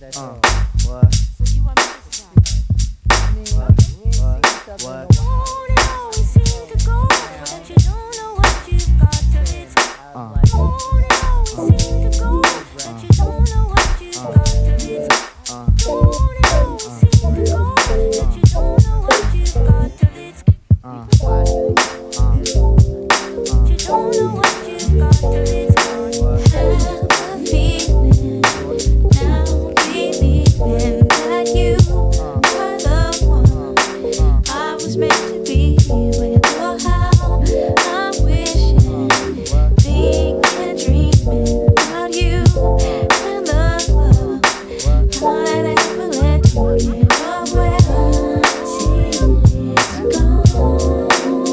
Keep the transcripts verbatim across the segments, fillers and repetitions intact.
Uh, what? So you want me to stop? What? What? What? Won't it always seem to go that you don't know what you've got till it's uh. Won't it always seem to go that you don't know what you've got till it's uh. Won't it always seem to go that you don't know what you've got till it's uh. Uh. Uh. You don't know what you've got till it's uh. Have a feeling now, believing that you are the one I was meant to be with. Oh, how I'm wishing, thinking, dreaming about you and the love I never let you give away. It's gone.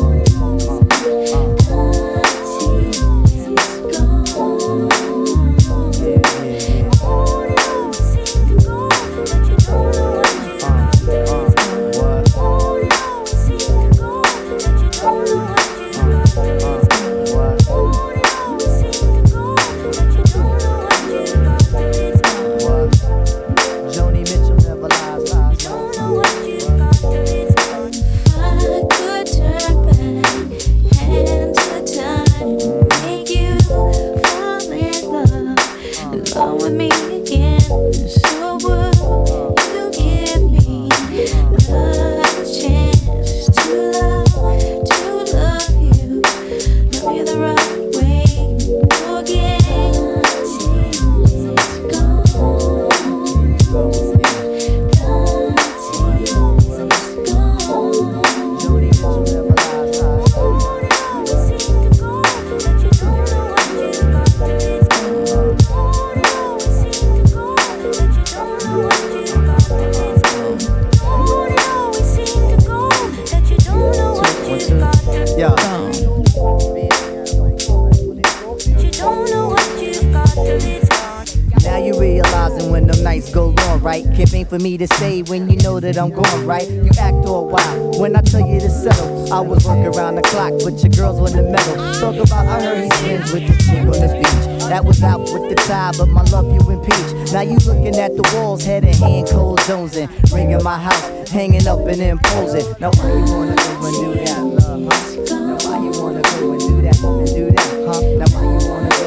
For me to say when you know that I'm going right. You act all wild when I tell you to settle. I was working around the clock, but your girls were in the middle. Talk about I heard he's friends with the chick on the beach. That was out with the tie, but my love you impeach. Now you looking at the walls, head and hand, cold jonesing. Ringing my house, hanging up and imposing. Now why you wanna go and do that, love, huh? Now why you wanna go and do that and do that, huh? Now why you wanna